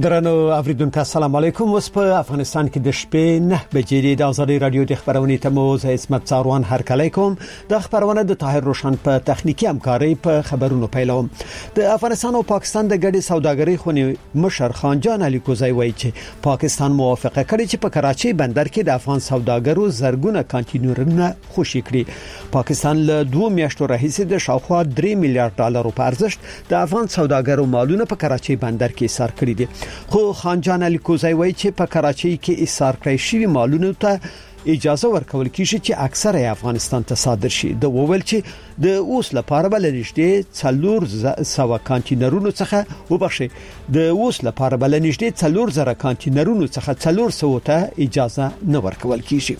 درنو اوریدونکو السلام علیکم. اوس په افغانستان کې د شپې 9 بجې د آزادي رادیو د خبرونې تموز عصمت څاروان هرکلی کوم. د خبرونه د طاهر روشن په تخنیکی همکاري په خبرونو پیلوم. د افغانستان او پاکستان د ګډي سوداګرۍ خونې مشر خانجان علي کوزی وایي چې پاکستان موافقه کړې چې په کراچۍ بندر کې د افغان سوداګرو زرګونه کانټینرونه خوشي کړي. پاکستان له 2 میاشتو راهیسې د شاوخوا 3 میلیارډ ډالر په ارزښت د افغان سوداګرو مالونه په کراچۍ بندر کې ایثار کړي دي. خو خانجان علي کوزی وایي چې په کراچۍ کې ایثار کړی شوی مالونو ته اجازه ورکول کیږي چې اکثره افغانستان ته صادر شي. د وویل چې د اوس لپاره بل نږدې 400 کانټینرونو څخه وبخښي د اوس لپاره بل نږدې 400 کانټینرونو څخه 400 ته اجازه نه ورکول کیږي.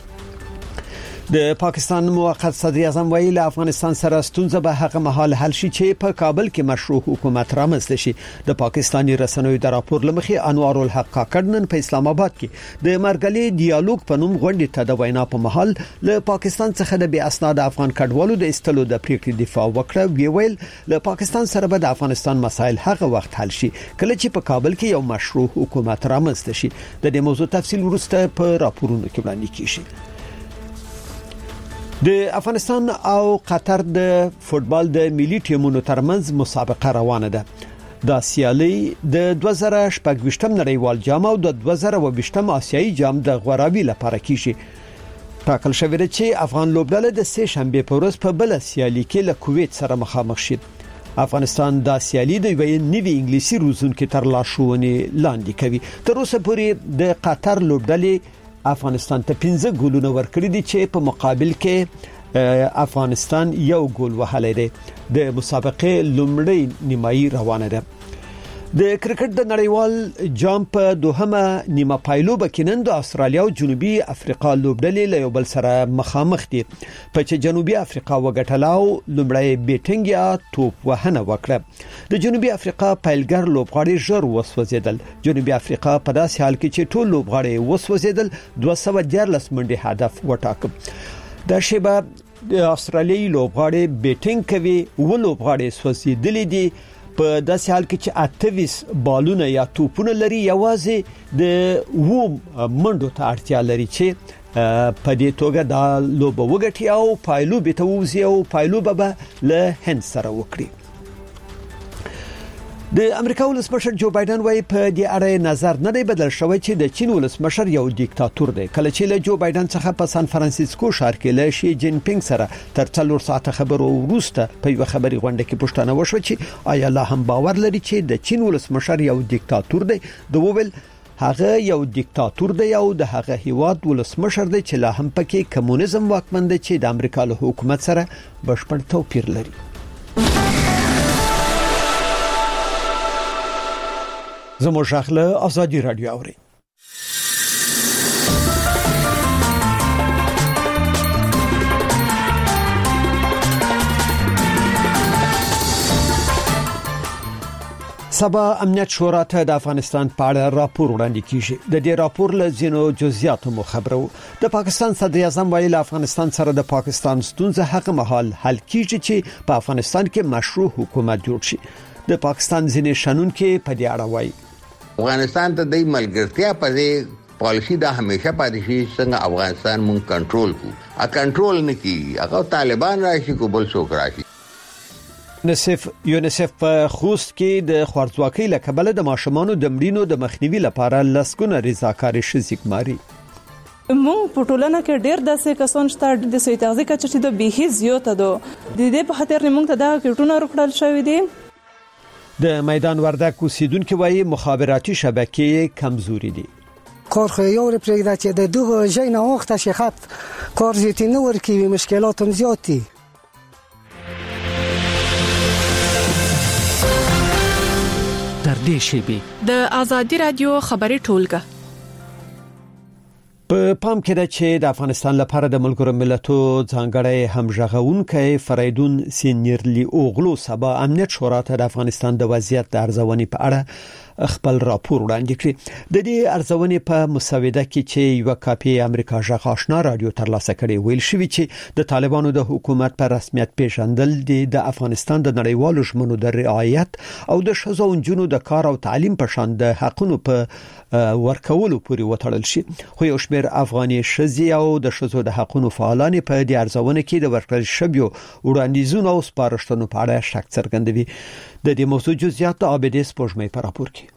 د پاکستان موقت صدر اعظم ویل افغانستان سره ستونزه به هغه مهال حل شي چې په کابل کې مشروع حکومت رامنځته شي. د پاکستاني رسنیو د راپور لمخې انوار الحق کاکړنن په اسلام آباد کې د مرګلي ډیالوګ په نوم غونډې ته د وینا په محل له پاکستان څخه د بې اسناد افغان کډوالو د استلو د پریکړې دفاع وکړه. ویل له پاکستان سره به د افغانستان مسایل هغه وخت حل شي کله چې په کابل کې یو مشروع حکومت رامنځته شي. د دې موضوع تفصیل ورسته په راپورونو کې وړاندې کیږي. د افغانستان او قطر د فوتبال د ملي ټیمونو ترمنځ مسابقه روانه ده. د سیالي د 2018 نړیوال جام او د 2020 آسیایي جام د غوراوي لپاره کیږي. ټاکل شوی دی چې افغان لوبډله د سه شنبه په ورځ په بل سیالي کې له کویت سره مخامخ شي. افغانستان د سیالي د نوي انګلیسي روزونکو تر لاشونې لاندې کوي. تر اوسه پورې د قطر لوبډلې افغانستان ته 15 ګولونه ورکړي دي چې په مقابل کې افغانستان یو ګول وهلی دی. د مسابقې لومړی نیمایي روانه ده. د کرکټ د نړیوال جام په دوهمه نیمه پایلوبه کې نن د استرالیا او جنوبي افریقا لوبډلې له یو بل سره مخامخ دي. په چې جنوبي افریقا وګټلاو لومړی بیټینګ یا توپ وهنه وکړه. د جنوبي افریقا پیلګر لوبغاړي ژر وسوځیدل. جنوبي افریقا په داسې حال کې چې ټول لوبغاړي وسوځیدل 214 منډي هدف وټاکه. د شیبه د استرالیایي لوبغاړي بیټینګ کوي او لوبغاړي سوځیدل دي په داسې حال کې چې 28 بالونه یا توپونه لري. یوازې د منډو ته اړتیا لري چې په دې توګه د لوبه وګټي او پایلوبه ته وځي او پایلوبه به له هند سره وکړي. د امریکا ولسمشر جو بایدن وايي په دې اړه نظر نه دی بدل شوی چې د چین ولسمشر یو دیکتاتور دی. کله چې له جو بایدن څخه په سان فرانسیسکو ښار کې له شي جین پینګ سره تر 4 ساعته خبرو وروسته په یو خبري غونډه کې پوښتنه وشوه چې آیا لا هم باور لري چې د چین ولسمشر یو دیکتاتور دی. د وویل هغه یو دیکتاتور دی او د هغه هیواد ولسمشر دی چې لا هم پکې کمونیزم واکمن دی چې د امریکا له حکومت سره بشپړ توپیر لري. زموږ شاخله آزادي رادیو اوري. سبا امنیت شورا ته د افغانستان په اړه راپور وړاندې کیږي. د دې راپور له ځینو جزئیاتو مخبرو. د پاکستان صدر اعظم ویل افغانستان سره د پاکستان ستونزه هغه مهال حل کیږي چې په افغانستان کې مشروع حکومت جوړ شي. د پاکستان ځینې شنونکو په دې اړه وایي افغانستان ته د ملګرتیا په دې پالیسی دا همیشه پاتې شي څنګه افغانستان مونږ کنټرول کو. کنټرول نه کی هغه طالبان راشي کو بل څوک راشي. یونیسف په خوست کې د خوارځواکۍ له کبله د ماشومانو د مړینو د مخنیوي لپاره لسګونه رضاکاري شزیک ماري. مونږ په ټولنه کې ډېر داسې کسان شته د سوي تغذیه کچې د بهي زیاته ده. د دې په خاطر مونږ ته دا کټونه ورکړل شوې دي. د میدان وردک اوسیدونکو وایي مخابراتي شبکې کمزوري دي. کار خو یو پرېږده چې د دوه ژینه وخت شخت کار زیات نه ورکوي مشکلات هم زیات دي. در دې شیبه د آزادي رادیو خبري ټولګه په پام کې ده چې د افغانستان لپاره د ملګرو ملتو ځانګړی همغږونکي فریدون سینیرلی اوغلو سبا امنیت شورا ته د افغانستان د وضعیت د ارزونې په اړه خپل راپور وړاندې کړی. د دې ارزونې په مسوده کې چې یو کاپی امریکا ژغ آشنا رادیو ترلاسه کړي ویل شوی چې د طالبانو د حکومت پر رسمیت پیژندل د افغانستان د نړیوالو ژمنو د رعایت او د شذو انجونو د کار او تعلیم په شان د حقونو په ورکولو پورې وتړل شي. خو یو شمېر افغاني شذي او د شذو د حقونو فعالان په دې ارزونه کې د ورکړل شویو وړاندیزونو او سپارښتنو په اړه شک څرګندوي. د دې موضوع جزئیات عابدې سپوږمۍ په راپور کې.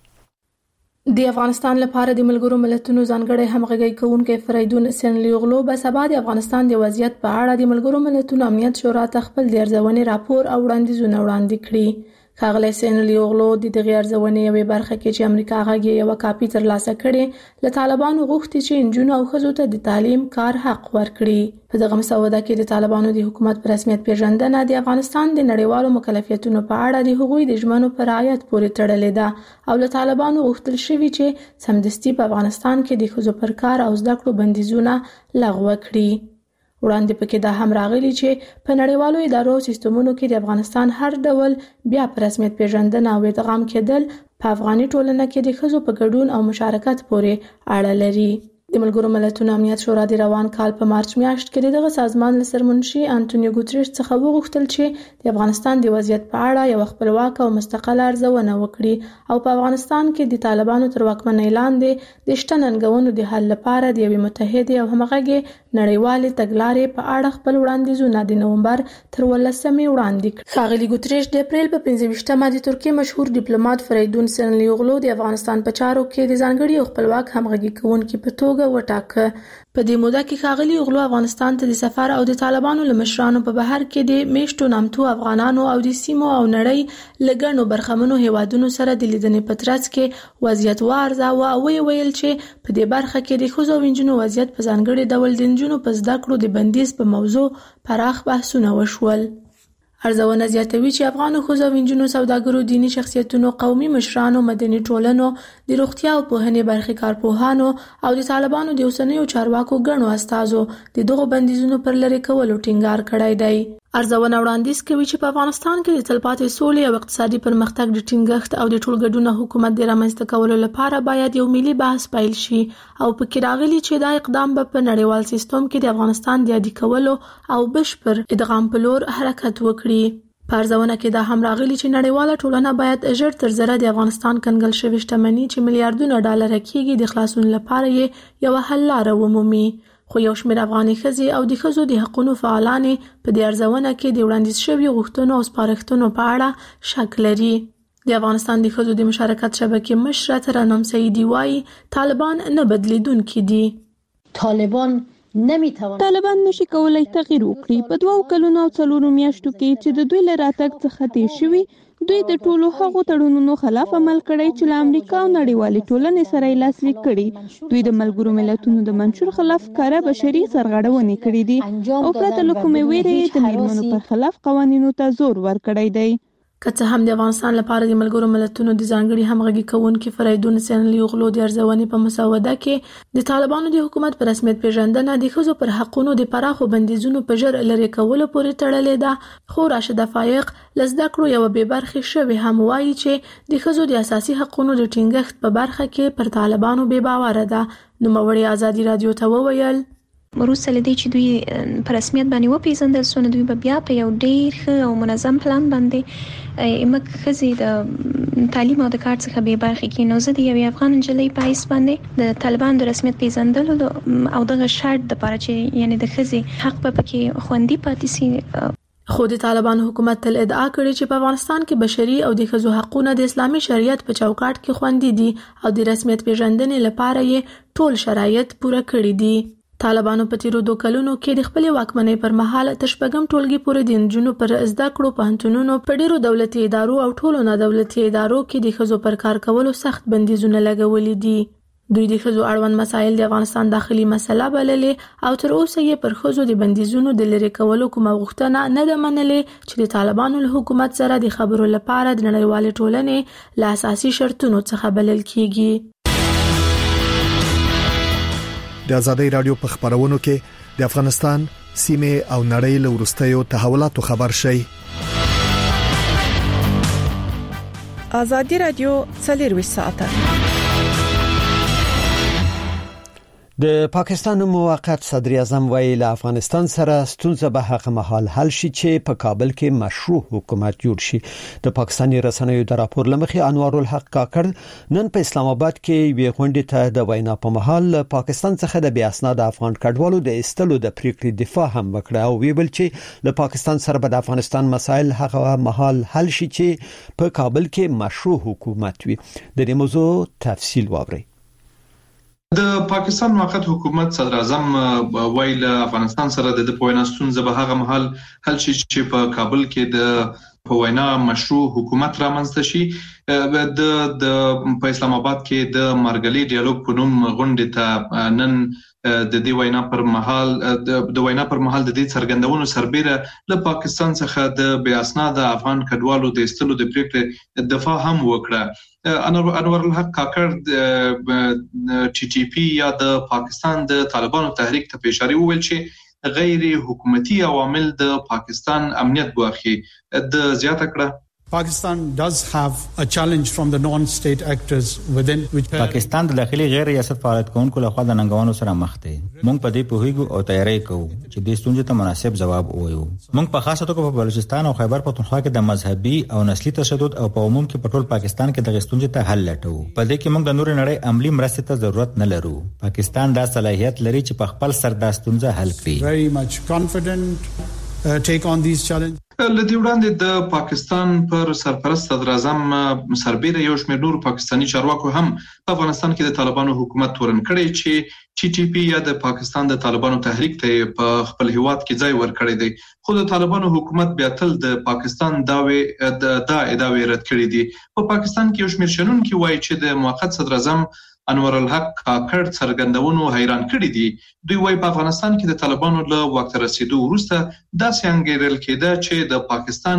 د افغانستان لپاره د ملګرو ملتونو ځانګړی همغږي کوونکی فریدون سنلیغلو به سبا د افغانستان د وضعیت په اړه د ملګرو ملتونو امنیت شورا ته خپل د ارزونې راپور او وړاندیزونه وړاندې کړي. ښاغلی سنلیغلو د دغه ارزونې یوې برخه کې چې امریکا غږی یو کاپی ترلاسه کړي له طالبانو غوښتي چې انجونو او ښځو ته د تعلیم کار حق ورکړي. په دغه مسوده کې د طالبانو د حکومت پر رسمیت پیژندنه د افغانستان د نړیوالو مکلفیتونو په اړه د هغوی د ژمنو پر رعایت پورې تړلې ده او له طالبانو غوښتل شوی چې سمدستي په افغانستان کې د ښځو پر کار او زده کړو بندیزونه لغوه کړي. وړاندې پکې دا هم راغلي چې په نړیوالو ادارو او سیستمونو کې د افغانستان هر ډول بیا په رسمیت پیژندنه او ادغام کېدل په افغاني ټولنه کې د ښځو په ګډون او مشارکت پورې اړه لري. د ملګرو ملتونو امنیت شورا د روان کال په مارچ میاشت کې دغه سازمان له سرمنشي انټونیو ګوتریش څخه وغوښتل چې د افغانستان د وضعیت په اړه یو خپلواک او مستقله ارزونه وکړي او په افغانستان کې د طالبانو تر واکمنۍ لاندې د شته ننګونو د حل لپاره د یوې متحدې او همغږې نړیوالې تګلارې په اړه خپل وړاندیزونه د نومبر تر 18 وړاندې کړل. ښاغلي ګوتریش د اپریل په 15مه د ترکیې مشهور ډیپلوماټ فریدون سنلیغلو د افغانستان په چارو کې د ځانګړي او خپلواک همغږي کوونکي په توګه وټاکه. په دې موده کې ښاغلي اوغلو افغانستان ته د سفر او د طالبانو له مشرانو په بهر کې د میشتو نامتو افغانانو او د سیمو او نړۍ لګڼو برخمنو هیوادونو سره د لیدنې په ترڅ کې وضعیت وارزاوه او ویل چې په دې برخه کې د ښځو او نجونو وضعیت په ځانګړي ډول د نجونو په زده کړو د بندیز په موضوع پراخ بحثونه وشول. ارزونه زیاتوي چې افغان ښځو او نجونو سوداګرو، دینی شخصیتونو، قومي مشرانو، مدني ټولنو، د روغتیا او پوهنې برخې کارپوهانو او د طالبانو د اوسنیو چارواکو ګڼو استازو د دغو بندیزونو پر لرې کولو ټینګار کړی دی. ارزونه وړاندیز کوي چې په افغانستان کې د تلپاتې سولې او اقتصادي پرمختګ د ټینګښت او د ټولګډونه حکومت د رامنځته کولو لپاره باید یو ملي بحث پیل شي او پکې راغلي چې دا اقدام به په نړیوال سیستم کې د افغانستان د عادي کولو او بشپړ ادغام په لور حرکت وکړي. په ارزونه کې دا هم راغلي چې نړیواله ټولنه باید ژر تر ژره د افغانستان کنګل شوې شتمنۍ چې میلیارډونه ډالر کېږي د خلاصون لپاره یې یو حل لاره ومومي. خو یو شمېر افغاني ښځې او د ښځو د حقونو فعالانې په دې ارزونه کې د وړاندیز شویو غوښتنو او سپارښتنو په اړه شک لري. د افغانستان د ښځو د مشارکت شبکې مشره ترنم سعیدي وایي طالبان نه بدلیدونکي دي. طالبان نشي کولای تغییر وکړي. په 2 کلونو او 4 میاشتو کې چې د دوی له راتګ څخه تیر شوي، دوی د ټولو هغو تړونونو خلاف عمل کړی چې له امریکا او نړیوالې ټولنې سره یې لاسلیک کړي. دوی د ملګرو ملتونو د منشور خلاف کاره بشري سرغړونې کړې دي او پرته له کومې ویرې د میرمنو پر خلاف قوانینو ته زور ورکړی دی. که څه هم د افغانستان لپاره د ملګرو ملتونو د ځانګړي همغږي کوونکي فریدون سنلیغلو د ارزونې په مسوده کې د طالبانو د حکومت پر رسمیت پیژندنه د ښځو پر حقونو د پراخو بندیزونو په ژر لرې کولو پورې تړلې ده، خو راشده فایق له زده کړو یوه بې برخې شوې هم وایي چې د ښځو د اساسي حقونو د ټینګښت په برخه کې پر طالبانو بې باوره ده. نوموړې ازادي رادیو ته وویل وروسته له دې چې دوی په رسمیت باندې وپیژندل شو، دوی به بیا په یو ډیر ښه او منظم پلان باندې موږ ښځې د تعلیم او د کار څخه بې برخې کړي. نو زه د یوې افغان نجلۍ په حیث باندې د طالبانو د رسمیت پیژندلو او دغه شرط دپاره چې یعنې د ښځې حق به پکې خوندي پاتې سي. خو د طالبانو حکومت تل ادعا کړې چې په افغانستان کې بشري او د ښځو حقونه د اسلامي شریعت په چوکاټ کې خوندي دي او د رسمیت پیژندنې لپاره یې ټول شرایط پوره کړي دي. طالبانو په تیرو 2 کلونو کې د خپلې واکمنۍ پر مهال تر 6 ټولګي پورې د نجونو پر زده کړو پوهنتونونو په ډیرو دولتي ادارو او ټولو نه دولتي ادارو کې د ښځو پر کار کولو سخت بندیزونه لګولي دي. دوی د ښځو اړوند مسایل د افغانستان داخلي مسله بللې او تر اوسه یې پر ښځو د بندیزونو د لرې کولو کومه غوښتنه نه ده منلې چې د طالبانو له حکومت سره د خبرو لپاره د نړیوالې ټولنې له اساسي شرطونو څخه بلل کیږي. د آزادۍ رادیو په خبرونو کې د افغانستان سیمه او نړۍ له وروستیو تحولاتو خبر شي. ازادي رادیو 24 ساعته. د پاکستان موقت صدر اعظم ویل افغانستان سره ستونزه به هغه مهال حل شي چې په کابل کې مشروع حکومت جوړ شي. د پاکستاني رسنیو د راپور لمخې انوار الحق کاکړ نن په اسلام آباد کې وی غونډې ته د وینا په مهال پاکستان څخه د بیا اسناد افغان کډوالو د استلو د پریکړې دفاع هم وکړه او ویل چې د پاکستان سره د افغانستان مسایل هغه مهال حل شي چې په کابل کې مشروع حکومت وي. د دې موضوع تفصیل واورئ. د پاکستان موقت حکومت صدر اعظم ویل افغانستان سره د پویناستون زبه هغه محل حل شي چې په کابل کې د پوینا مشروع حکومت رامنځته شي. د په اسلام آباد کې د مارګلی ډیالوګ په نوم غونډه ته نن د دې وینا پر مهال د وینا پر مهال د دې څرګندونو سربېره له پاکستان څخه د بیا اسناد افغان کډوالو د استلو د پریکړې دفاع هم وکړه. انور الحق کاکړ ټي ټي پی یا د پاکستان د طالبانو تحریک ته اشاره وویل چې غیر حکومتي عوامل د پاکستان امنیت ګواښي. د زیاته کړه Pakistan does have a challenge from the non-state actors within which پاکستان د داخلي غیر ریاست فعالیت کوونکو لخوا د ننګونو سره مخ دی. موږ په دې پوهیږو او تیاری کوو چې د ستونزې ته مناسب ځواب ووایو. موږ په خاصه توګه په بلوچستان او خیبر پختونخوا کې د مذهبي او نسلي تشدد او په عموم کې په ټول پاکستان کې د ستونزې ته حل لټوو. په دې کې موږ د نور نړۍ عملی مرستې ته ضرورت نه لرو. پاکستان دا صلاحیت لري چې په خپل سر د ستونزې حل کړي. Very much confident take on these challenges. لدی وړاندې د پاکستان پر سرپرست صدر اعظم سربېره یو شمېر نور پاکستانی چارواکو هم په افغانستان کې د طالبانو حکومت تورن کړی چې ټي ټي پی یا د پاکستان د طالبانو تحریک ته په خپل هیواد کې ځای ورکړی دی. خو د طالبانو حکومت بیا تل د پاکستان داوی رد کړی دي. په پاکستان کې یو شمېر شنونکي وایي چې د موقت صدر اعظم انور الحق کاکړ څرګندونو حیران کړي دي. دوی وايي په افغانستان کې د طالبانو له وخت رسیدو وروسته داسې انګیرل کېده چې د پاکستان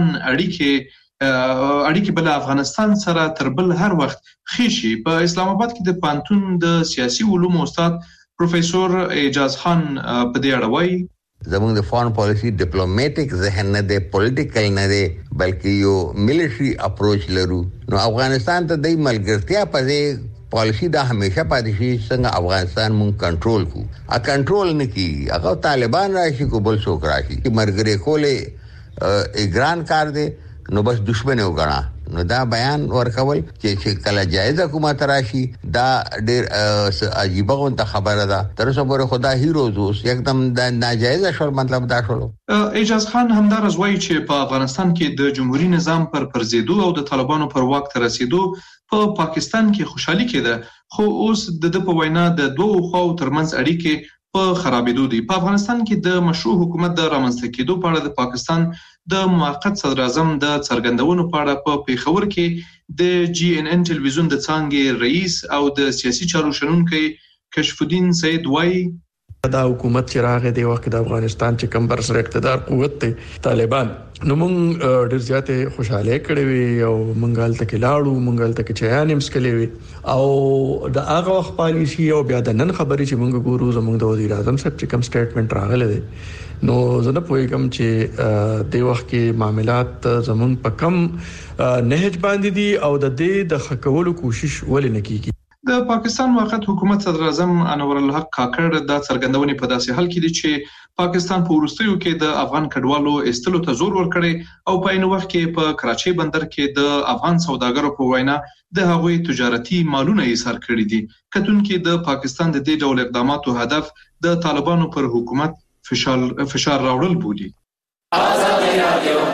اړیکې بل افغانستان سره تر بل هر وخت خېشي. په اسلام آباد کې د پانتون د سیاسي علومو استاد پروفیسور اعجاز خان په دې اړه وایي زموږ د فارن پالیسی ډیپلوماټیک ذهن نه دی، پولیټیکل نه دی، بلکې یو ملټری اپروچ لرو. نو افغانستان ته د ملګرتیا په پالیسی دا همیشه پاتې شي څنګه افغانستان مونږ کنټرول کو. کنټرول نه کی هغه طالبان راشي کو بل څوک راشي مرګري کوله اګران کار دی نو بس دشمن وګڼا. نو دا بیان ورکول چې کله جایز حکومت راشي دا ډېر عجیب غونډه خبره ده. تر اوسه پورې خدا هیروز اوس یکدم د ناجایز شول مطلب دا شول. اعجاز خان همدارز وایي چې په افغانستان کې د جمهوریت نظام پر پرزیدو او د طالبانو پر واک ته رسیدو په پاکستان کې خوشحالي کېده، خو اوس د په وینا د دوه خواو ترمنځ اړیکې په خرابېدو دي. په افغانستان کې د مشروع حکومت د رامنځته کېدو په اړه د پاکستان د موقت صدر اعظم د څرګندونو په اړه په پیښور کې د جی ان ان ټلویزیون د څانګې رئیس او د سیاسي چارو شنونکي کشف الدین سید وایي دا حکومت چې راغی د وخت د افغانستان چې کم برسر اقتدار قوت ته طالبان نو مونږ ډېر زیاته خوشاله کړې وي او مونږ هلته کې لاړو، مونږ هلته کې چایانې مسکلې وي او د هغه وخت پالیسی او بیا د نن خبرې چې مونږ ګورو زمونږ د وزیر اعظم صاحب چې کوم سټیټمنټ راغلی دی نو زه نه پوهیږم چې د وخت کې معاملات زمونږ په کم نهج باندې دي او د دې د خکولو کوشش ولې نه کیږي. د پاکستان موقت حکومت صدر اعظم انور الحق کاکړ د څرګندونې په داسې حال کې دي چې پاکستان په وروستیو کې د افغان کډوالو استلو ته زور ورکړي او په عین وخت کې په کراچۍ بندر کې د افغان سوداګرو په وینا د هغوی تجارتي مالونه ایثار کړي دي. کتونکو د پاکستان د دې ډول اقداماتو هدف د طالبانو پر حکومت فشار راوړل بولي. آزادي رادیو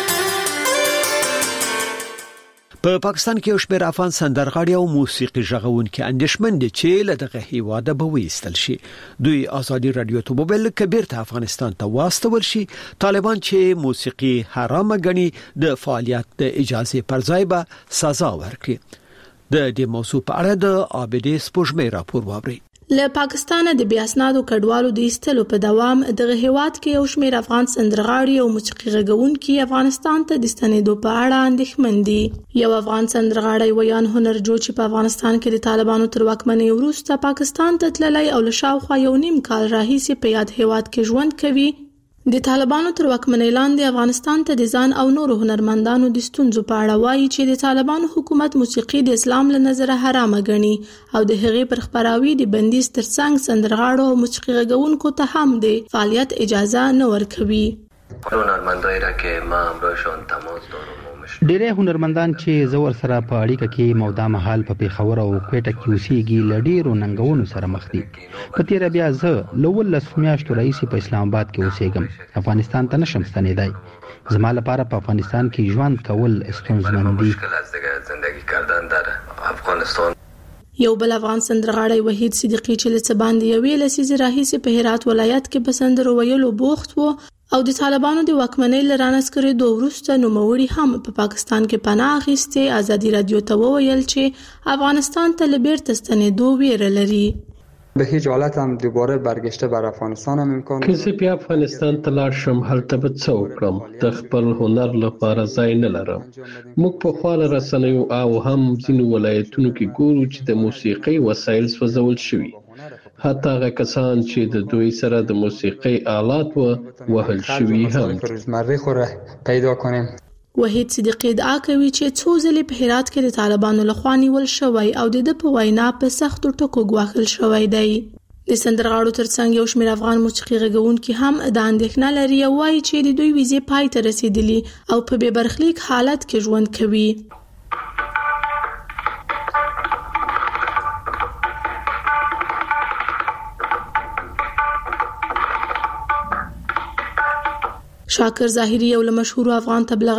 په پاکستان کې یو شمېر افغان سندرغاړي او موسیقي ژغونکي اندیشمن دي چې له دغه هیواده به وېستل شي. دوی آزادي رادیو ته موبایل کبیر ته افغانستان ته واستول شي. طالبان چې موسیقي حرام غني د فعالیت د اجازه پر ځای به سزا ورکړي. د دې موضوع په اړه د عابدې سپوږمۍ راپور واوري. له پاکستان د بیا اسنادو کډوالو د ایستلو په دوام دغه هیواد کې یو شمېر افغان سندرغاړي او موسیقي غږونکي افغانستان ته د ستنېدو په اړه اندېښمن دي. یو افغان سندرغاړی ویان هنرجو چې په افغانستان کې د طالبانو تر واکمنۍ وروسته پاکستان ته تللی او له شاوخوا 1.5 کال راهیسې په یاد هیواد کې ژوند کوي د طالبانو تر واکمنۍ لاندې افغانستان ته د ځان او نورو هنرمندانو د ستونزو په اړه وایي چې د طالبانو حکومت موسیقي د اسلام له نظره حرامه ګڼي او د هغې پر خپراوي د بندیز ترڅنګ سندرغاړو او موسیقي غږونکو ته هم د فعالیت اجازه نه ورکوي. هنرمندایی را که ما همراهشان تماس دارم ډېری هنرمندان چې زور سره په اړیکه کې مودام حال په پیښور او کوټه کې اوسېږي له ډېرو ننګونو سره مخ دي. په تیره بیا زه له 19 میاشتو راهیسې په اسلام آباد کې اوسېږم. افغانستان ته نشم ستنېدای. زما لپاره په افغانستان کې ژوند کول ستونزمن دي. زندگی کردن در افغانستان. یو بل افغان سندرغاړی وحید صدیقی چې له څه باندې یوې لسیزې راهیسې په هرات ولایت کې په سندرو ویلو بوخت و او د طالبانو د واکمنۍ له رانسکرېدو وروسته نوموړي هم په پاکستان کې پناه اخیستې. ازادي رادیو ته وویل چې افغانستان ته له بیرته ستنېدو ویره لري. به هیچ حالت هم دوباره برگشته بر افغانستان هم امکان که زه بیا افغانستان ته لاړ شم هلته به څه وکړم؟ د خپل هنر لپاره ځای نه لرم. موږ پخوا له رسنیو او هم ځینو ولایتونو کې ګورو چې د موسیقۍ وسایل سوځول شوي. حتی هغه کسان چې د دوی سره د موسیقۍ آلات وهل شوي هم. روزمره خو پیدا کنیم. وحید صدیقی ادعا کوي چې څو ځلې په هرات کې د طالبانو لخوا نیول شوی او د په وینا په سختو ټکو ګواښل شوی دی. د سندرغاړو ترڅنګ یو شمېر افغان موسیقي غږونکي هم د اندېښنه لري او وایي چې د دوی ویزې پای ته رسېدلي او په بې برخلیک حالت کې ژوند کوي. شاکر ظاهری یو له مشهورو افغان تبلیغ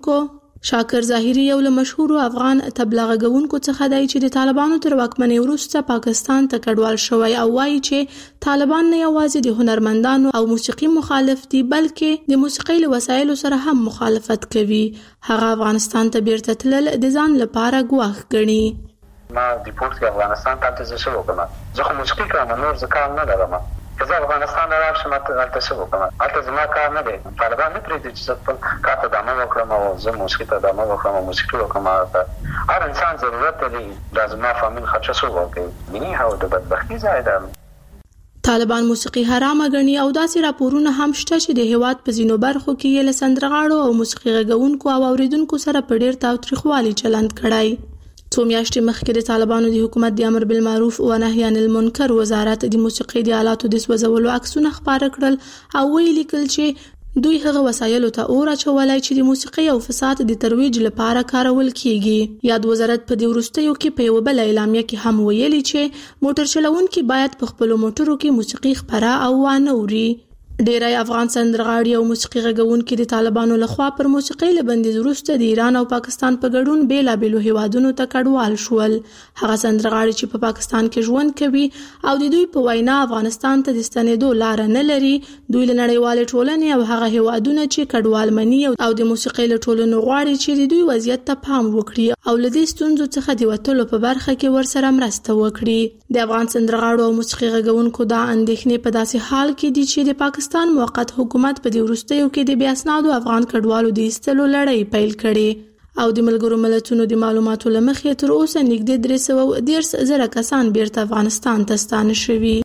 غږونکو څخه دی چې د طالبانو تر واکمنۍ وروسته پاکستان ته کډوال شوی او وایي چې طالبان نه یوازې د هنرمندانو او موسیقي مخالف دي بلکې د موسیقۍ له وسایلو سره هم مخالفت کوي. هغه افغانستان ته بیرته تلل د ځان لپاره ګواښ ګڼي. ما دیپورت کې افغانستان ته ځم شو کوم. زه خو موسیقي کوم نور ځکه کار نه لرم. زه افغانستان راځم چې ماته هلته څه وکړم. هلته زما کار نه دی. طالبان نه پرېږدي چې زه خپل کار ته ادامه وکړم او زه موسیقي ته ادامه وکړم او موسیقي وکړم. هر انسان ضرورت لري دا زما فامیل خرچه څه وکړي. مینې او د بدبختي ځای ده. طالبان موسیقي حرامه ګڼي او داسې راپورونه هم شته چې د هېواد په ځینو برخو کې یې له سندرغاړو او موسیقي غږونکو او اوریدونکو سره په ډېر تاوتریخوالي چلند کړی. څو میاشتې مخکې د طالبانو د حکومت د امر بالمعروف و نهي عن المنکر وزارت د موسیقي د آلاتو د سوځولو عکسونه خپاره کړل او ویلي لیکل چې دوی هغه وسایلو ته اور اچولای چې د موسیقي او فساد د ترویج لپاره کارول کیږي. یاد وزارت په دې وروستیو کې په یو بل اعلامیه کې هم ویلي چې موټر چلوونکي باید په خپل موټرو کې موسیقي خپره او وانه اوري. ډیری افغان سندرغاړي او موسیقي غږونکي د طالبانو لخوا پر موسیقۍ له بندیز وروسته د ایران او پاکستان په ګډون بیلابېلو هیوادونو ته کډوال شول. هغه سندرغاړي چې په پاکستان کې ژوند کوي او د دوی په وینا افغانستان ته د ستنېدو لار نه لري، دوی له نړیوالې ټولنې او هغه هیوادونه چې کډوال مني او د موسیقۍ له ټولنو غواړي چې د دوی وضعیت ته پام وکړي او له دې ستونزو څخه د وتلو په برخه کې ورسره مرسته وکړي. د افغان سندرغاړو او موسیقي غږونکو دا اندېښنې په داسې حال کې دي چې د پاکستان موقت حکومت په دې وروستیو کې د بې اسنادو افغان کډوالو د ایستلو لړۍ پیل کړې او د ملګرو ملتونو د معلوماتو له مخې تر اوسه نږدې 310,000 کسان بیرته افغانستان ته ستانه شوي.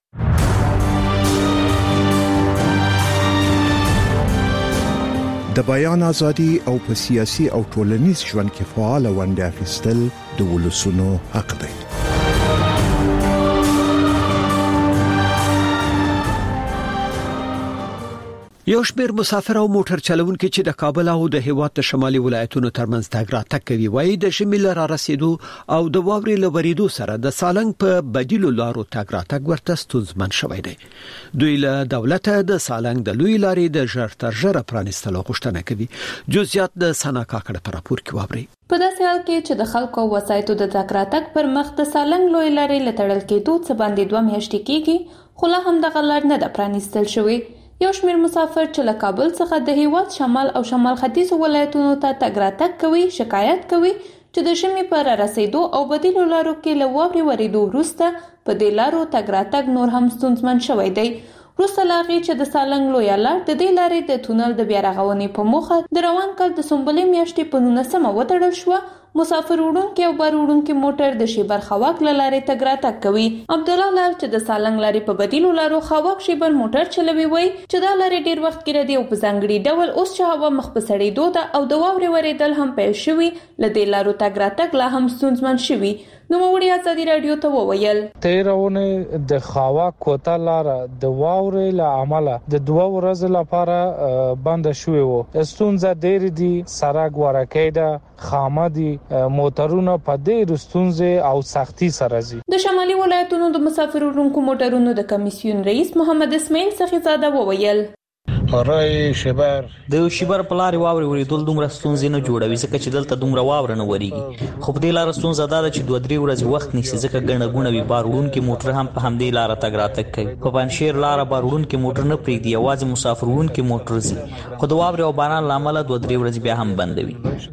د بیان ازادي او په سیاسي او ټولنیز ژوند کې فعال ونډه اخیستل د ولسونو حق دی. یو شمېر مسافر او موټر چلوونکي چې د کابل او د هیواد د شمالي ولایتونو ترمنځ تګ راتګ کوي وایي د ژمي له رارسېدو او د واورې له ورېدو سره د سالنګ په بدیلو لارو تګ راتګ ورته ستونزمن شوی دی. دوی له دولت د سالنګ د لوی لارې د ژر تر ژره پرانیستلو غوښتنه کوي. جزئیات د سنا کاکړ په راپور کې واوري. په داسې حال کې چې د خلکو او وسایطو د تګ راتګ پر مخ د سالنګ لوی لارې له تړل کېدو څخه باندې 2 میاشتې کېږي، خو لا هم دغه لار نه ده پرانیستل شوې. یو شمېر مسافر چې له کابل څخه د هیواد شمال او شمال ختیځ ولایتونو ته تګ راتګ کوي شکایت کوي چې د ژمي په رارسېدو او بدیلو لارو کې له واورې ورېدو وروسته په دې لارو تګ راتګ نور هم ستونزمن شوی دی. وروسته له هغې چې د سالنګ لویه لار د دې لارې د تونل د بیا رغونې په موخه د روان کال د سنبلې میاشتې په 19 وتړل شوه، مسافر وړونکي او بار وړونکي موټر د شیبر خواک له لارې تګ راتګ کوي. عبدالله لال چې د سالنګ لارې په بدیلو لارو خواک شیبر موټر چلوي وایي چې دا لارې ډیر وخت کې ردي او په ځانګړي ډول اوس چې هوا مخ په سړېدو ده او د واورې ورېدل هم پیل شوي، له دې لارو تګ راتګ لا هم ستونزمن شوي. نوموړي ازادي راډیو ته وویل تیرونه د خواک کوته لار د واورې له عمله د 2 ورځې لپاره بند شوې وو. ستونزه ډېر دي، سړک ورکې ده، خامه دي، موټرونه په ډېر ستونزې او سختي سره دي. د شمالي ولایتونو د مسافر وړونکو موټرونو د کمیسیون رئیس محمد اسماعیل سخیزاده وویل رای شیبر د شیبر په لارې واورې ورېدل دومره ستونزې نه جوړوي ځکه چې دلته دومره واوره نه ورېږي، خو په دې لاره ستونزه دا ده چې 2-3 ورځې وخت نیسي ځکه ګڼه ګوڼه وي. بار وړونکي موټر هم په همدې لاره تګ راتګ کوي. په پنجشیر لاره بار وړونکي موټر نه پرېږدي، یوازې مسافر وړونکي موټر ځي، خو د واورې او باران له امله 2-3 ورځې بیا هم بندوي.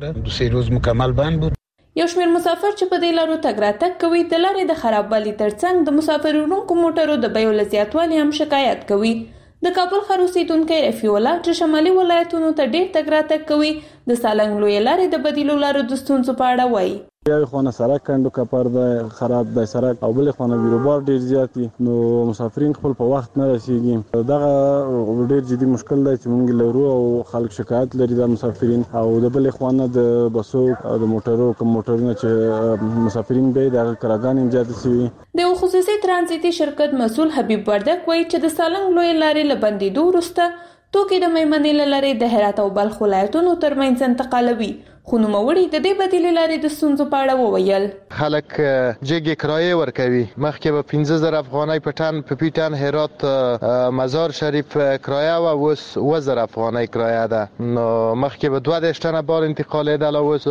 2 روز مکمل بند بود. یو شمېر مسافر چې په دې لارو تګ راتګ کوي د لارې د خرابوالي ترڅنګ د مسافر وړونکو موټرو د بیو له زیاتوالي هم شکایت کوي. د کابل ښار اوسیدونکی رفیع الله چې شمالي ولایتونو ته ډېر تګ راتګ کوي د سالنګ لویې لارې د بدیلو لارو د ستونزو په اړه وایي. یو خونه سړک کندو کپر ده، خراب ده سړک، او بل خونه بیروبار ډیر زیات دي، نو مسافرین خپل په وخت نه رسیږي. دغه ډیر جدي مشکل دی چې موږ لرو او خلک شکایت لري د مسافرین. او د بل خونه د بسو او د موټرو کوم موټرونه چې مسافرین به د کراګان زیات شي. د خصوصي ترانزیتي شرکت مسؤل حبیب وردک وایي چې د سالنګ لویې لارې له بندېدو وروسته توکي د میمنې له لارې د هرات او بلخ ولایتونو ترمنځ انتقالوي. خو نوموړي د دې بدیلې لارې د ستونزو په اړه وویل خلک جګې کرایې ورکوي. مخکې به 15000 افغانۍ په ټن په پیټن هرات مزار شریف کرایه و، اوس 1000 افغانۍ کرایه ده. نو مخکې به 12 ټنه بار انتقالېدل، اوس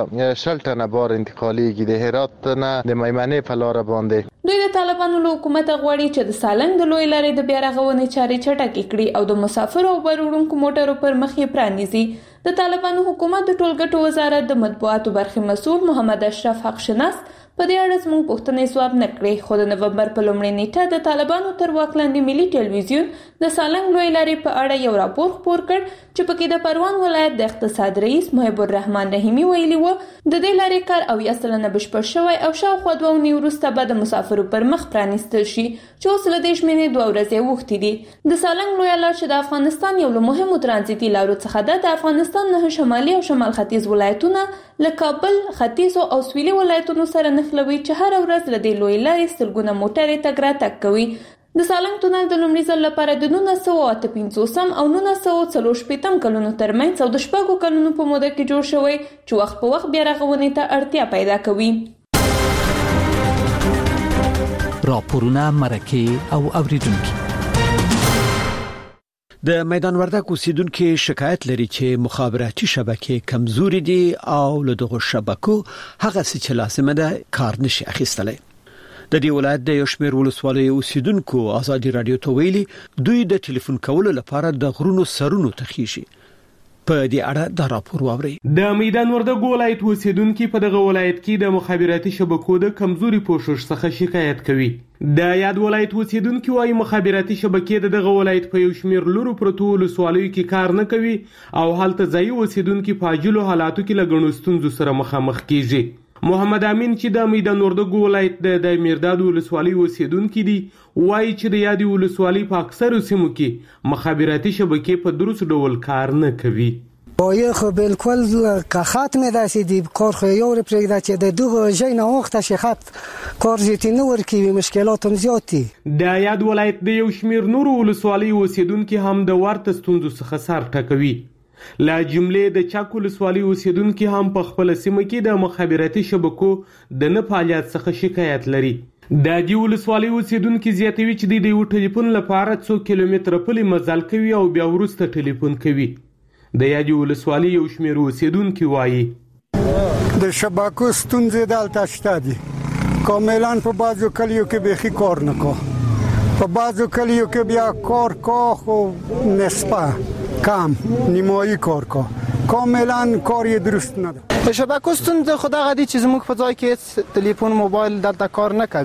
60 ټنه بار انتقالېږي د هرات نه د میمنې په لار باندې. دوی د طالبانو له حکومت غواړي چې د سالنګ د لوی لارې د بیا رغونې چارې چټکې کړي او د مسافرو او بار وړونکو موټرو پر مخ یې پرانیزي. د طالبانو حکومت د ټولګټو وزارت د مطبوعاتو برخې مسؤل محمد اشرف حق شناس په دې اړه زموږ پوښتنې ځواب نه کړې، خو د نومبر په لومړۍ نیټه د طالبانو تر واک لاندې ملي ټلویزیون د سالنګ لوی لارې په اړه یو راپور خپور کړ چې پکې د پروان ولایت د اقتصاد رئیس محب الرحمن رحیمی ویلي و د دې لارې کار 80% بشپړ شوی او شاوخوا 2 ونې وروسته به د مسافرو پر مخ پرانیستل شي چې اوس له دې شمېرې 2 ورځې وختې دي. د سالنګ لوی لار چې د افغانستان یو له مهمو ترانزیتي لارو څخه ده، د افغانستان نه شمالي او شمال ختیځ ولایتونه له کابل، ختیځ او سویلي ولایتونو سره نښلوي چې هر ورځ له دې لوی لارې سلګونه موټرې تګ راتګ کوي. د سالنګ تونل د لومړي ځل لپاره د 1958 او 1940 کلونو ترمنځ او د 6 کلونو په موده کې جوړ شوی چې وخت په وخت بیا رغونې ته اړتیا پیدا کوي. راپورونه، مرکې او اوریدونکو. د میدان وردک اوسیدونکو شکایت لري چې مخابراتي شبکې کمزوري دي او له دغه شبکو هغه څه چې لازمه ده کار نشي اخیستلای. د دې ولایت د یو شمېر ولسوالۍ اوسیدونکو ازادي رادیو ته ویلي دوی د ټلیفون کولو لپاره د غرونو سرونو ته خيشي. په دې اړه د راپور واوري. د میدان وردک ولایت اوسیدونکو په دغه ولایت کې د مخابراتي شبکو د کمزوري پوښښ څخه شکایت کوي. د یاد ولایت اوسیدونکو وايي مخابراتي شبکې دغه ولایت په یو شمېر لورو پروتو ولسوالیو کې کار نه کوي او هلته ځایي اوسیدونکو په عاجلو حالاتو کې لګڼو ستونزو سره مخامخ کیږي. محمد امین چې د میدان وردک ولایت د میرداد ولسوالۍ اوسیدونکو دي وایي چې د یادې ولسوالۍ په اکثرو سیمو کې مخابراتي شبکې په درست ډول کار نه کوي. باید خو بالکل که خط می‌دهید کار خو یور پرېږده چې د دوه ژوند وخت شي خط کار زیاتی نه ورکی مشکلات زیاتی. د یاد ولایت د یو شمېر نورو ولسوالۍ اوسیدونکو هم د ورته ستونزو څخه سر ټکوي. لا جملې د چک ولسوالۍ اوسیدونکو هم په خپل سیمه کې د مخابراتي شبکو د نه فعالیت څخه شکایت لري. د دې ولسوالۍ اوسیدونکو زیاتوي چې د یو ټلیفون لپاره 2 کیلومتره پلی مزل کوي او بیا وروسته ټلیفون کوي. د یادې ولسوالۍ یو شمېر اوسیدونکو وایي د شبکو ستونزې دلته شته دي. کاملا په بعضو کلیو کې بيخي کار نه کوي، په بعضو کلیو کې بیا کار خو نسبه کم نیمایي کار کوي، کاملا کار یې درست نه ده. د شبکو ستونزې خو دغه دي چې زموږ په ځای کې ټلیفون موبایل دلته کار نه کوي.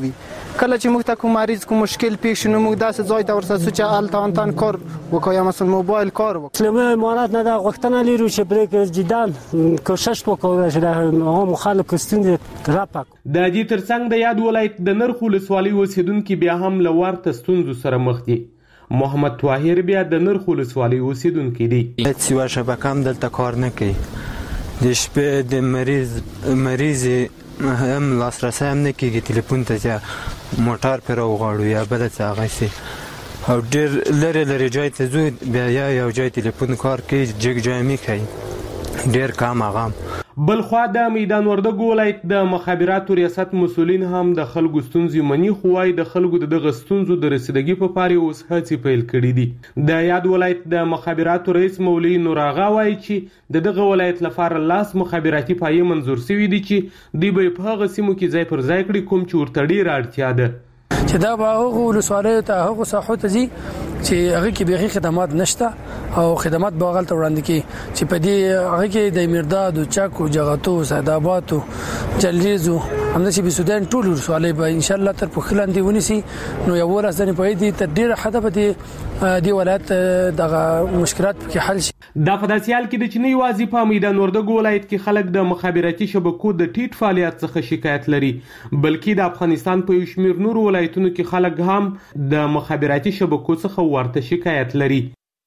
کله چې موږ ته کوم مریض کوم مشکل پیښ شي نو موږ داسې ځای ته ورسېږو چې هلته انتن کار وکړو یا مثلا موبایل کار وکړو. اسلامي امارات نه دا غوښتنه لري چې پرې جدي کوشش وکړو چې د خلکو ستونزې رفع کړو. د دې ترڅنګ د یاد ولایت د نرخ ولسوالۍ اوسیدونکي بیا هم له ورته ستونزو سره مخ دي. محمد طاهر بیا د نرخ ولسوالۍ اوسیدونکی دی. هیڅ یوه شبکه هم دلته کار نه کوي. د شپې د مریض هم لاسرسی هم نه کېږي تلیفون ته چې موټر پرې راوغواړو یا بله څه هغه شي او ډېر لرې ځای ته ځو بیا یا یو ځای تلیفون کار کوي جګ ځای مې کوي ډېر کم هغه هم. بلخوا د میدان وردګو ولایت د مخابراتو ریاست مسولین هم د خلکو ستونزې مني خو وايي د خلکو د دغه ستونزو د رسیدګۍ په پاره اوس هڅې پیل کړي دي. د یاد ولایت د مخابراتو رئیس مولوي نور آغا وايي چې د دغه ولایت لپاره لاس مخابراتي پایې منظور شوي دي چې دوی به په هغه سیمو کې ځای پر ځای کړي کوم چې ورته ډېره اړتیا ده. چې دا به هغو ولسوالیو ته هغو ساحو ته ځي چې هغه کې بیخي خدمات نشته او خدمات به هغه ته وړاندې کړي چې په دې هغه کې د میرداد او چک او جغتو سعدآباد او جلریز او همداسې به سودان ټول ولسوالۍ به ان شاء الله تر پخې لاندې ونیسي نو یو ورځ ځنې په دې تر ډېره حده به دې ولایت دغه مشکلات پکې حل شي. دا په داسې حال کې د چې نه یوازې په میدان وردګو ولایت کې خلک د مخابراتي شبکو د ټیټ فعالیت څخه شکایت لري بلکې د افغانستان په یو شمېر نورو ولایتونو کې خلک هم د مخابراتي شبکو څخه ورته شکایت لري.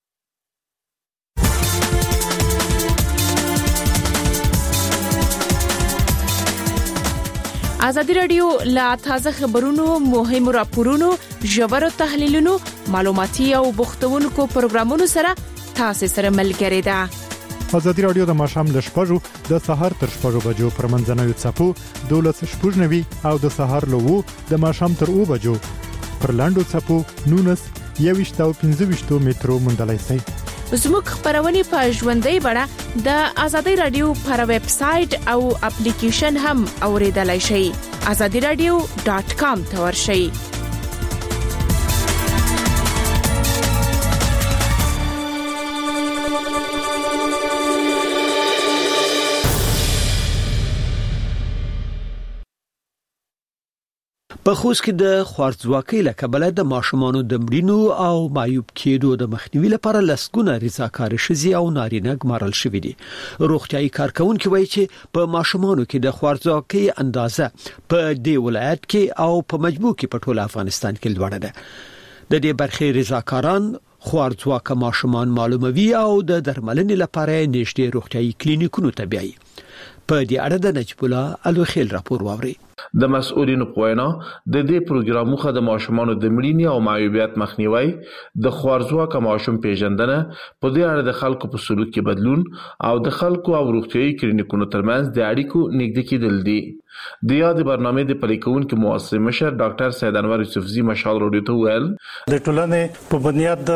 ازادي رادیو لا تازه خبرونو مهمو راپورونو ژورو تحلیلونو معلوماتي او بوختونکو پروګرامونو سره تاسو سره ملګری ده. ازادي رادیو د ماښام ل 6:00 د سحر تر 6:00 بجو پر منځنوي څپو 12:90 او د سحر له 2 د ماښام تر 2 بجو پر لاندو څپو 19 او 15 مترو مندلای سي. زموږ خبرونه په ژوندۍ بڼه د ازادي رادیو پر ویب سټ او اپلیکیشن هم اوریدلای شئ. azadiradio.com ته ورشئ. په خوست کې د خوارځواکۍ له کبله د ماشومانو د مړینو او معیوب کېدو د مخنیوي لپاره لسګونه رضاکار ښځې او نارینه ګمارل شوي دي. روغتیايي کارکونکي وایي چې په ماشومانو کې د خوارځواکۍ اندازه په دې ولایت کې او په مجموع کې په ټول افغانستان کې لوړه ده. د دې برخې رضاکاران خوارځواکه ماشومان معلوموي او د درملنې لپاره نږدې روغتیايي کلینیکونو ته بیایي. په دې اړه د نجیب الله الوخیل راپور واوري. د مسؤلینو په وینا د دې پروګرام مخه د ماشومانو د مړینې او معیوبیت مخنیوي د خوارځواکه ماشوم پیژندنه په دې اړه د خلکو په سلوک کې بدلون او د خلکو او روغتیايي کلینیکونو ترمنځ د اړیکو نږدې کېدل دي. د یاد برنامه د پلیکونکو مؤسسه مشر ډاکټر سید انور یوسفزي مشال رادیو ته ویل د ټولنې په بنیاد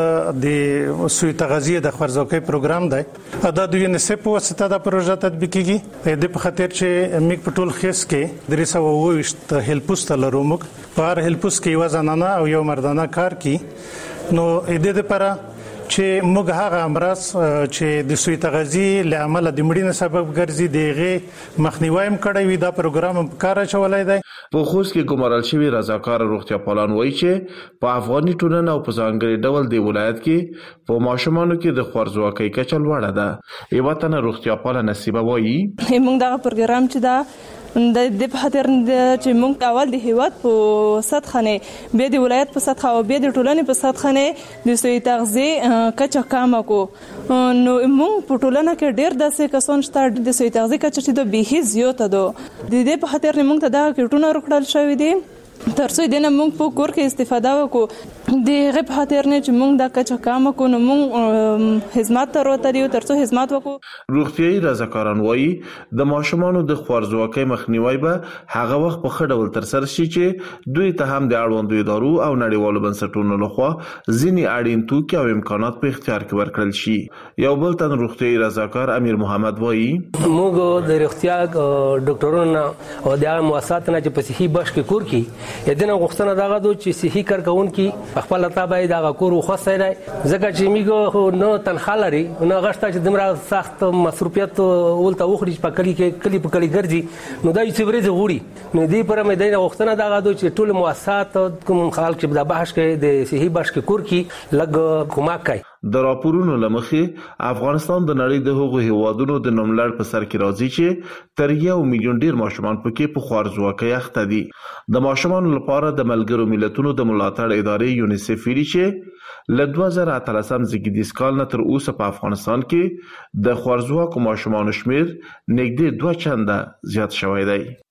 د سوی تغذیه د خوارځواکۍ پروګرام دی دا د یونیسف په واسطه د پروژه تطبیق کیږي د په خاطر چې میک په ټول خیس کې 320 هیلپوست لرو موږ په هر هیلپوست کې یو زنانه او یو مردانه کار کوي نو د دې لپاره چې موږ هغه امراض چې د سوی تغذیه له عمله د مړینې سبب ګرځي دغه مخنیوي هم کړی وي دا پروګرام هم کار چولای دی. په خوست کې ګمارل شوی رضاکار روغتیا پالان وایي چې په افغاني ټولنه او په ځانګړي ډول د ولایت کې په ماشومانو کې د خوارځواکۍ کچه لوړه ده. یو وطن روغتیا پالان نصیبه وایي موږ دا پروګرام چې دا د په خاطر چې موږ اول د هیواد په سطح نه به د ولایت په سطح او به د ټولنې په سطح نه د سوی تغذیه کچه کم کو نو موږ په ټولنه کې ډېر داسې کسان شته د سوی تغذیه کچه چې د به زیاته ده د دې په خاطر موږ ته دا کټونه ورکړل شوی دي ترڅو دنه موږ په کور کې استفاده وکړو د غب خاطر نه چې موږ د کچا کام کو نو موږ خدمات تر وتریو ترڅو خدمات وکړو. روغتیايي رضاکاران وایي د ماشومانو د خوارځواکۍ مخنیوي به هغه وخت په خړه ول تر سره شي چې دوی ته هم د اړوندو ادارو او نړیوالو بنسټونو لخوا ځینی اړین توکي او امکانات په اختیار کې ورکړل شي. یو بل تن روغتیايي رضاکار امیر محمد وایي موږ د روغتیا ډاکټرونو او د مؤسساتو نه چې په صحي بخش کې کور کې دنه غوښتنه دغه دو چې صحي کارکونکو خپل تابع دغه کور وخصای دی ځکه چې میګو نو تنخوا لري نو غشته چې دمر سخت مصروفیت ولته وخري په کلی په کلی ګرځي نو دای چې ورځ غوړي نو دې پر مې دنه غوښتنه دغه دو چې ټول مؤسسات کوم خلک چې د بحث کې د صحي بحث کې کور کې لګ کومک کوي. د راپورونو لمخې افغانستان د نړۍ د هغو هیوادونو د نوملړ په سر کې راځي چې تر 1 میلیون ډیر ماشومان پکې په خوارځواکۍ اخته دي. د ماشومانو لپاره د ملګرو ملتونو د ملاتړ ادارې یونیسف ویلي چې له 2013 زیږدیز کال نه تر اوسه په افغانستان کې د خوارځواکو ماشومانو شمیر نږدې 2 چنده زیات شوی دی.